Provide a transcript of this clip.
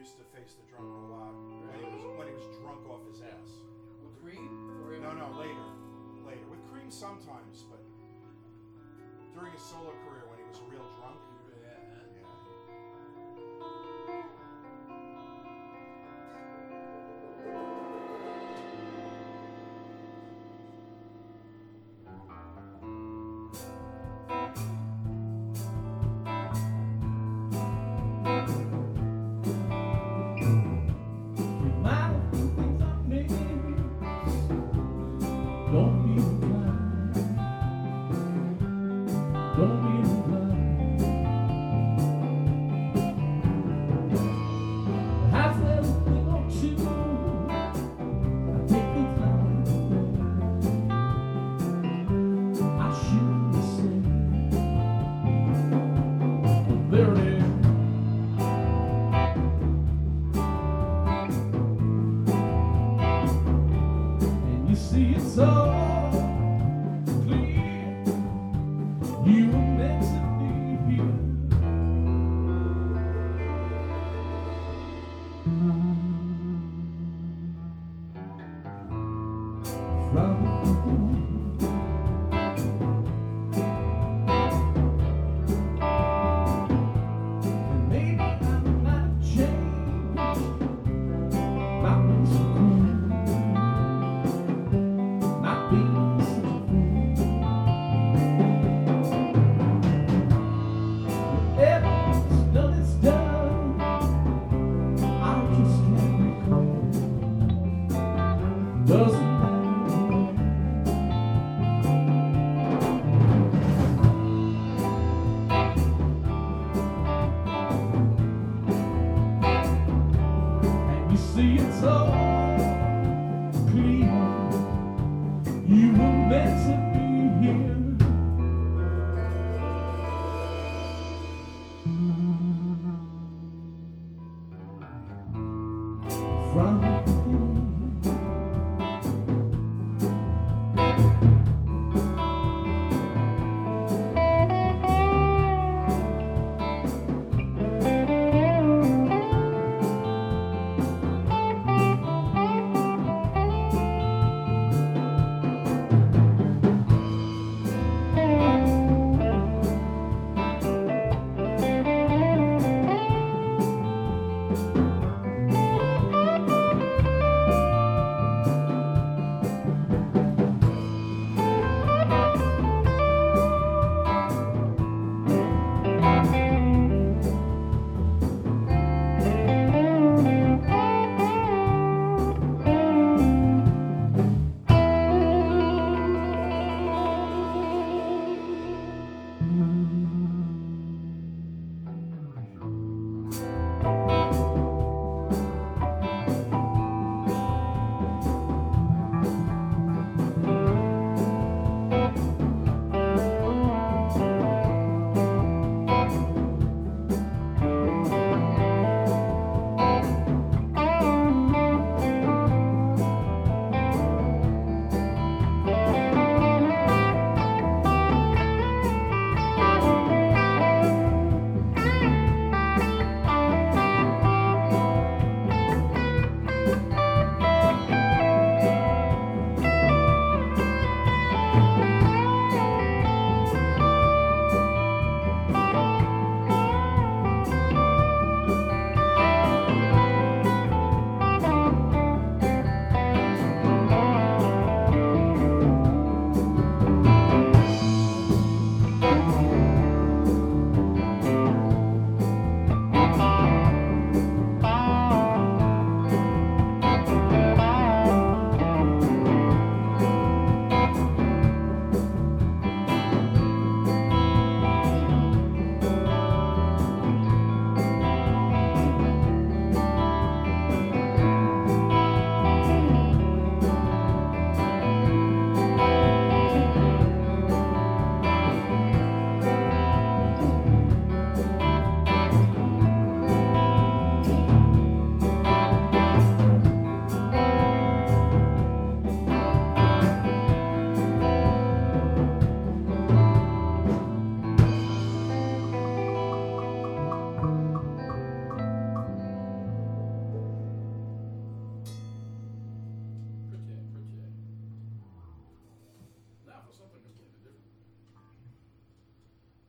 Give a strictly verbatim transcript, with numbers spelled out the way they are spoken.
used to face the drummer a lot when he was when he was drunk off his ass. With Cream? Or No, no, later, later with Cream sometimes, but during his solo career when he was real drunk. Yeah. Don't be blind. Don't be blind. I said everything on you. I take the time. I shouldn't say. There it is. And you see it's all. You were meant to be here. From and maybe I might change my ways of growing, not being such a fool. Everything's done, it's done. I just can't recall. Doesn't matter. And you see it's all